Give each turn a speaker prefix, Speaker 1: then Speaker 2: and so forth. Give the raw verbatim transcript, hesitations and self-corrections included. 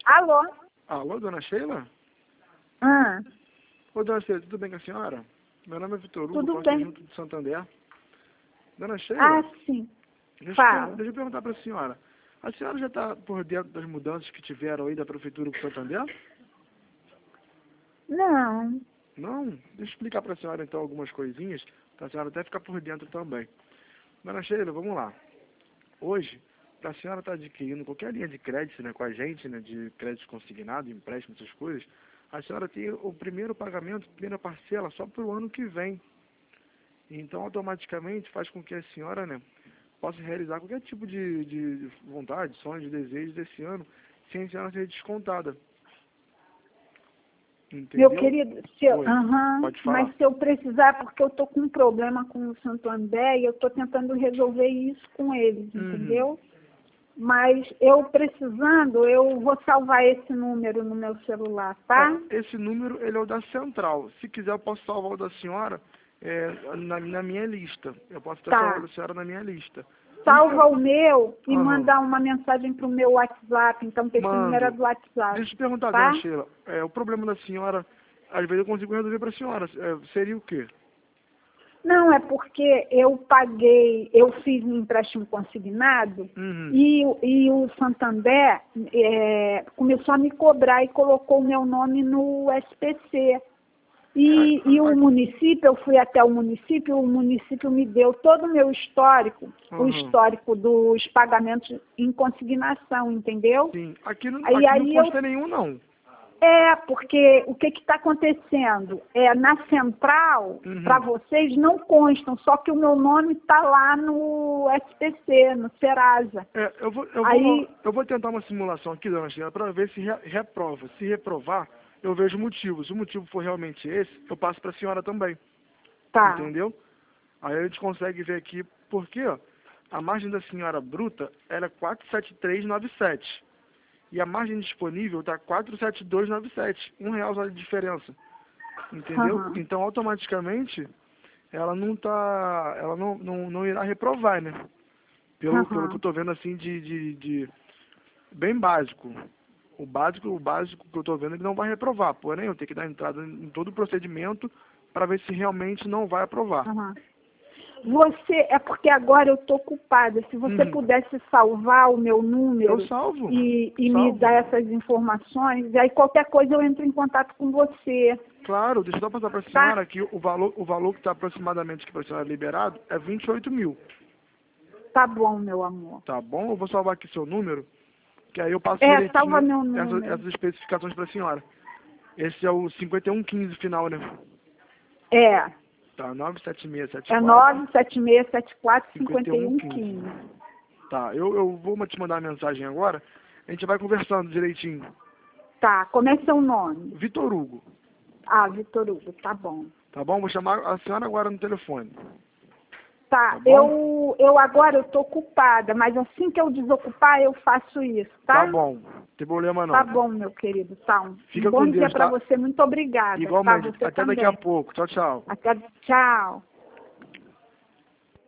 Speaker 1: Alô?
Speaker 2: Alô, dona Sheila?
Speaker 1: Ah,
Speaker 2: Ô, dona Sheila, tudo bem com a senhora? Meu nome é Vitor Hugo,
Speaker 1: tudo
Speaker 2: posto
Speaker 1: bem.
Speaker 2: junto de Santander. Dona Sheila,
Speaker 1: Ah, sim.
Speaker 2: deixa, eu
Speaker 1: Fala.
Speaker 2: per- deixa eu perguntar para a senhora. A senhora já está por dentro das mudanças que tiveram aí da Prefeitura com Santander?
Speaker 1: Não.
Speaker 2: Não? Deixa eu explicar para a senhora então algumas coisinhas, para a senhora até ficar por dentro também. Dona Sheila, vamos lá. Hoje, para a senhora estar adquirindo qualquer linha de crédito, né, com a gente, né, de crédito consignado, empréstimo, essas coisas, a senhora tem o primeiro pagamento, primeira parcela, só para o ano que vem. Então, automaticamente, faz com que a senhora, né, possa realizar qualquer tipo de, de vontade, sonhos, desejos desse ano, sem a senhora ser descontada.
Speaker 1: Meu
Speaker 2: Entendeu?
Speaker 1: querido, se eu,
Speaker 2: Oi,
Speaker 1: aham,
Speaker 2: pode falar.
Speaker 1: mas se eu precisar, porque eu tô com um problema com o Santander e eu tô tentando resolver isso com eles,
Speaker 2: Uhum.
Speaker 1: entendeu? Mas eu precisando, eu vou salvar esse número no meu celular, tá?
Speaker 2: É, esse número, ele é o da central. Se quiser, eu posso salvar o da senhora é, na, na minha lista. Eu posso até salvar o
Speaker 1: Tá.
Speaker 2: da senhora na minha lista.
Speaker 1: Salva o meu e
Speaker 2: Aham.
Speaker 1: mandar uma mensagem pro meu WhatsApp, então, porque esse número é
Speaker 2: Mando.
Speaker 1: do WhatsApp,
Speaker 2: Deixa eu te perguntar,
Speaker 1: tá?
Speaker 2: dona Sheila. É, o problema da senhora, às vezes eu consigo resolver para a senhora. É, seria o quê?
Speaker 1: Não, é porque eu paguei, eu fiz um empréstimo consignado
Speaker 2: Uhum.
Speaker 1: e, o- e o Santander é, começou a me cobrar e colocou o meu nome no S P C. E,
Speaker 2: É,
Speaker 1: e
Speaker 2: a-
Speaker 1: o município, eu fui até o município, o município me deu todo o meu histórico, o
Speaker 2: Aham.
Speaker 1: histórico dos pagamentos em consignação, entendeu?
Speaker 2: Sim. Aqui não,
Speaker 1: Aí,
Speaker 2: aqui não
Speaker 1: aí eu
Speaker 2: consta nenhum, não.
Speaker 1: é, porque o que está acontecendo? É, na central,
Speaker 2: Uhum.
Speaker 1: para vocês, não constam, só que o meu nome está lá no S P C, no Serasa.
Speaker 2: É, eu vou, eu
Speaker 1: Aí,
Speaker 2: vou, eu vou tentar uma simulação aqui, dona Sheila, para ver se re- reprova. Se reprovar, eu vejo motivos. Se o motivo for realmente esse, eu passo para a senhora também.
Speaker 1: tá.
Speaker 2: Entendeu? Aí a gente consegue ver aqui, porque ó, a margem da senhora bruta era quatro sete três nove sete. E a margem disponível está quatro sete dois nove sete. Um real só de diferença. Entendeu?
Speaker 1: Aham.
Speaker 2: Então, automaticamente, ela não tá. Ela não, não, não irá reprovar, né? Pelo, pelo que eu
Speaker 1: Aham.
Speaker 2: tô vendo assim de, de, de. Bem básico. O básico, o básico que eu tô vendo, ele não vai reprovar. Porém, eu tenho que dar entrada em todo o procedimento para ver se realmente não vai aprovar.
Speaker 1: Aham. Você, é porque agora eu estou ocupada. Se você
Speaker 2: Uhum.
Speaker 1: pudesse salvar o meu número
Speaker 2: Eu salvo.
Speaker 1: e, e me
Speaker 2: Salvo.
Speaker 1: dar essas informações, aí qualquer coisa eu entro em contato com você.
Speaker 2: Claro, deixa eu só passar para a
Speaker 1: Tá?
Speaker 2: senhora que o valor, o valor que está aproximadamente que para a senhora liberado é vinte e oito mil.
Speaker 1: Tá bom, meu amor.
Speaker 2: Tá bom? Eu vou salvar aqui seu número, que aí eu passo
Speaker 1: É, salva
Speaker 2: direitinho
Speaker 1: meu
Speaker 2: essas,
Speaker 1: número.
Speaker 2: essas especificações para a senhora. Esse é o cinquenta e um quinze final, né?
Speaker 1: É,
Speaker 2: Tá, nove sete seis sete
Speaker 1: é
Speaker 2: quatro
Speaker 1: nove sete seis sete quatro cinco
Speaker 2: cinquenta e um
Speaker 1: um um
Speaker 2: quinze.
Speaker 1: cinco.
Speaker 2: Tá, eu, eu vou te mandar a mensagem agora, a gente vai conversando direitinho.
Speaker 1: Tá, como é seu nome?
Speaker 2: Vitor Hugo,
Speaker 1: Ah, Vitor Hugo, tá bom.
Speaker 2: tá bom? Vou chamar a senhora agora no telefone.
Speaker 1: Tá,
Speaker 2: Tá bom?
Speaker 1: eu, eu agora eu tô ocupada, mas assim que eu desocupar eu faço isso, tá?
Speaker 2: Tá bom, não tem problema não.
Speaker 1: Tá bom, meu querido, tá. Um
Speaker 2: Fica
Speaker 1: bom
Speaker 2: com
Speaker 1: dia
Speaker 2: Deus,
Speaker 1: pra
Speaker 2: tá?
Speaker 1: você, muito obrigada, tá?
Speaker 2: Igualmente,
Speaker 1: Você
Speaker 2: até
Speaker 1: também.
Speaker 2: daqui a pouco. Tchau, tchau.
Speaker 1: Até, tchau.